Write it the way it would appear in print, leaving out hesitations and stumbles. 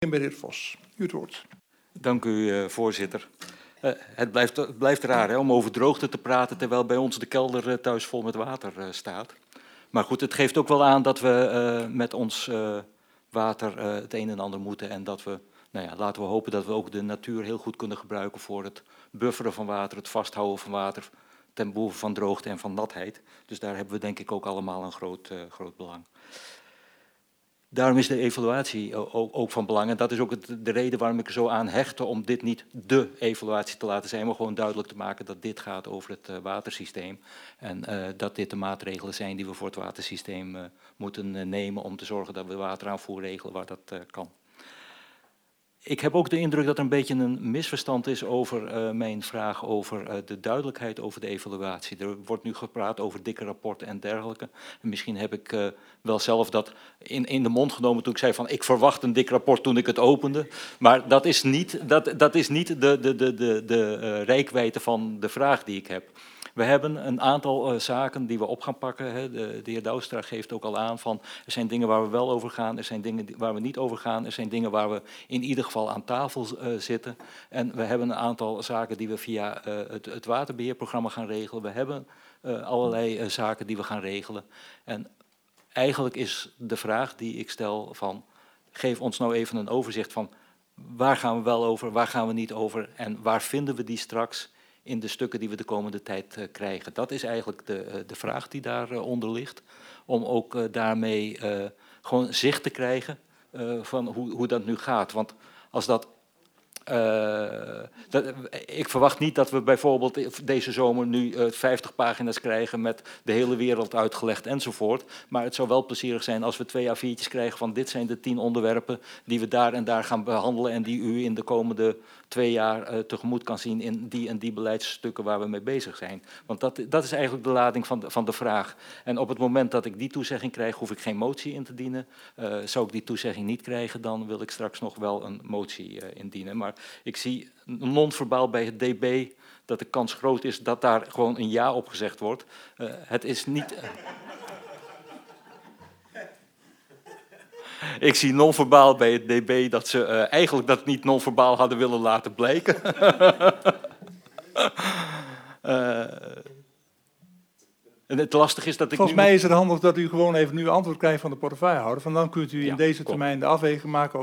Meneer Vos, u het woord. Dank u, voorzitter. Het blijft raar hè, om over droogte te praten terwijl bij ons de kelder thuis vol met water staat. Maar goed, het geeft ook wel aan dat we met ons water het een en ander moeten. En dat we, nou ja, laten we hopen dat we ook de natuur heel goed kunnen gebruiken voor het bufferen van water, het vasthouden van water ten behoeve van droogte en van natheid. Dus daar hebben we denk ik ook allemaal een groot belang. Daarom is de evaluatie ook van belang. En dat is ook de reden waarom ik er zo aan hechtte om dit niet dé evaluatie te laten zijn, maar gewoon duidelijk te maken dat dit gaat over het watersysteem. En dat dit de maatregelen zijn die we voor het watersysteem moeten nemen om te zorgen dat we wateraanvoer regelen waar dat kan. Ik heb ook de indruk dat er een beetje een misverstand is over mijn vraag over de duidelijkheid over de evaluatie. Er wordt nu gepraat over dikke rapporten en dergelijke. En misschien heb ik wel zelf dat in de mond genomen toen ik zei van ik verwacht een dik rapport toen ik het opende. Maar dat is niet de reikwijdte van de vraag die ik heb. We hebben een aantal zaken die we op gaan pakken. Hè. De heer Douwstra geeft ook al aan van er zijn dingen waar we wel over gaan, er zijn dingen waar we niet over gaan, er zijn dingen waar we in ieder geval aan tafel zitten. En we hebben een aantal zaken die we via het waterbeheerprogramma gaan regelen. We hebben allerlei zaken die we gaan regelen. En eigenlijk is de vraag die ik stel van geef ons nou even een overzicht van waar gaan we wel over, waar gaan we niet over en waar vinden we die straks in de stukken die we de komende tijd krijgen. Dat is eigenlijk de vraag die daaronder ligt. Om ook daarmee gewoon zicht te krijgen van hoe dat nu gaat. Want als ik verwacht niet dat we bijvoorbeeld deze zomer nu 50 pagina's krijgen met de hele wereld uitgelegd enzovoort. Maar het zou wel plezierig zijn als we 2 A4'tjes krijgen van dit zijn de 10 onderwerpen die we daar en daar gaan behandelen en die u in de komende 2 jaar tegemoet kan zien in die en die beleidsstukken waar we mee bezig zijn. Want dat is eigenlijk de lading van de vraag. En op het moment dat ik die toezegging krijg, hoef ik geen motie in te dienen. Zou ik die toezegging niet krijgen, dan wil ik straks nog wel een motie indienen. Maar ik zie non-verbaal bij het DB dat de kans groot is dat daar gewoon een ja op gezegd wordt. Het is niet... Ik zie non-verbaal bij het DB dat ze eigenlijk dat niet non-verbaal hadden willen laten blijken. En het lastige is dat ik Volgens mij is het handig dat u gewoon even nu antwoord krijgt van de portefeuillehouder. Van dan kunt u in deze termijn de afweging maken